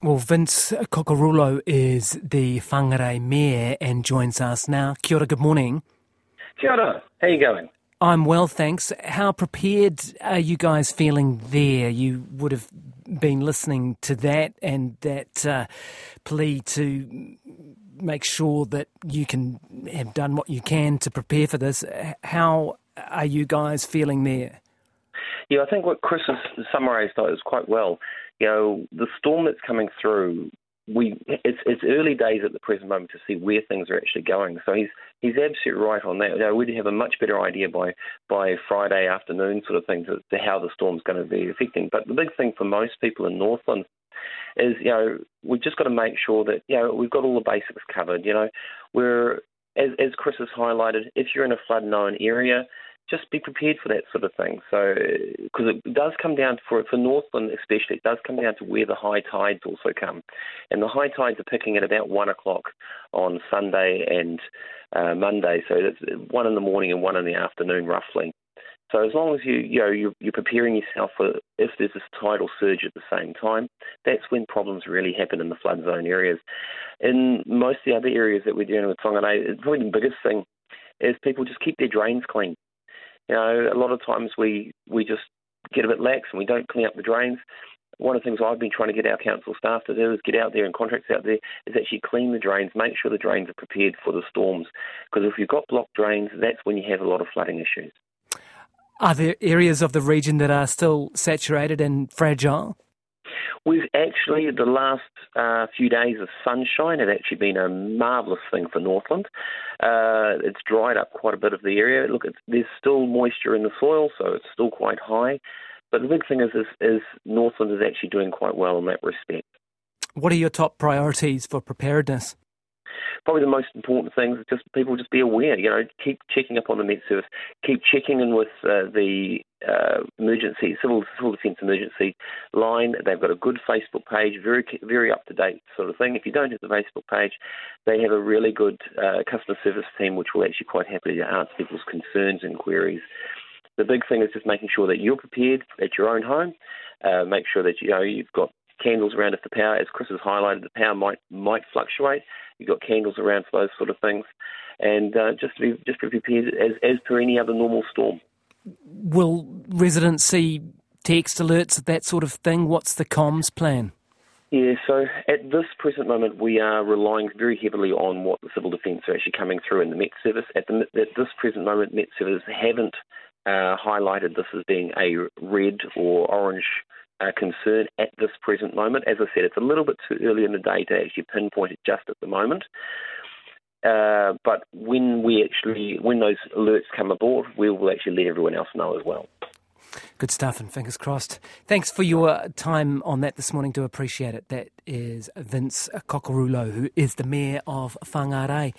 Well, Vince Kokorulo is the Whangarei Mayor and joins us now. Kia ora, good morning. Kia ora, how are you going? I'm well, thanks. How prepared are you guys feeling there? You would have been listening to that and that plea to make sure that you can have done what you can to prepare for this. How are you guys feeling there? Yeah, I think what Chris has summarised is quite well. You know, the storm that's coming through, it's early days at the present moment to see where things are actually going. So he's absolutely right on that. You know, we'd have a much better idea by Friday afternoon sort of thing to how the storm's going to be affecting. But the big thing for most people in Northland is, you know, we've just got to make sure that, you know, we've got all the basics covered. You know, as Chris has highlighted, if you're in a flood-known area, just be prepared for that sort of thing. So, because it does come down, for Northland especially, it does come down to where the high tides also come. And the high tides are picking at about 1 o'clock on Sunday and Monday. So it's 1 in the morning and 1 in the afternoon, roughly. So as long as you're preparing yourself for if there's this tidal surge at the same time, that's when problems really happen in the flood zone areas. In most of the other areas that we're dealing with Whangarei, probably the biggest thing is people just keep their drains clean. You know, a lot of times we just get a bit lax and we don't clean up the drains. One of the things I've been trying to get our council staff to do is get out there and contractors out there is actually clean the drains, make sure the drains are prepared for the storms. Because if you've got blocked drains, that's when you have a lot of flooding issues. Are there areas of the region that are still saturated and fragile? We've actually, the last few days of sunshine have actually been a marvellous thing for Northland. It's dried up quite a bit of the area. Look, there's still moisture in the soil, so it's still quite high. But the big thing is Northland is actually doing quite well in that respect. What are your top priorities for preparedness? Probably the most important thing is just people just be aware. You know, keep checking up on the Met Service, keep checking in with the emergency civil defence emergency line. They've got a good Facebook page, very very up to date sort of thing. If you don't have the Facebook page, they have a really good customer service team which will actually quite happily answer people's concerns and queries. The big thing is just making sure that you're prepared at your own home. Make sure that you've got candles around if the power, as Chris has highlighted, the power might fluctuate. You've got candles around for those sort of things, and just be prepared as per any other normal storm. Will residents see text alerts, that sort of thing? What's the comms plan? Yeah, so at this present moment, we are relying very heavily on what the Civil Defence are actually coming through in the Met Service. At this present moment, Met Service haven't highlighted this as being a red or orange concern at this present moment. As I said, it's a little bit too early in the day to actually pinpoint it just at the moment. But when those alerts come aboard, we will actually let everyone else know as well. Good stuff, and fingers crossed. Thanks for your time on that this morning. Do appreciate it. That is Vince Kokorulo, who is the Mayor of Whangarei.